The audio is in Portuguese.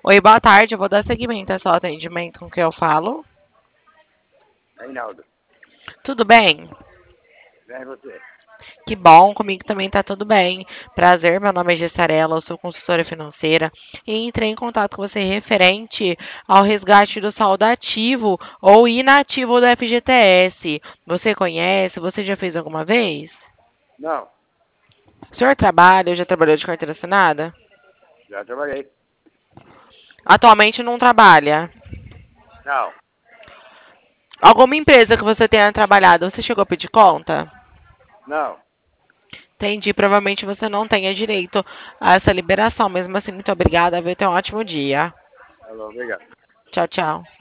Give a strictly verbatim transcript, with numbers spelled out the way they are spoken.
Oi, boa tarde. Eu vou dar seguimento ao seu atendimento com quem eu falo. Reinaldo, Tudo bem? vem você. Que bom, comigo também tá tudo bem. Prazer, meu nome é Gessarela, eu sou consultora financeira e entrei em contato com você referente ao resgate do saldo ativo ou inativo do F G T S. Você conhece? Você já fez alguma vez? Não, O senhor trabalha ou já trabalhou de carteira assinada? já trabalhei. Atualmente não trabalha. Não, Alguma empresa que você tenha trabalhado, você chegou a pedir conta? não. Entendi. Provavelmente você não tenha direito a essa liberação. Mesmo assim, muito obrigada, viu? Tenha um ótimo dia. Alô, obrigado. Tchau, tchau.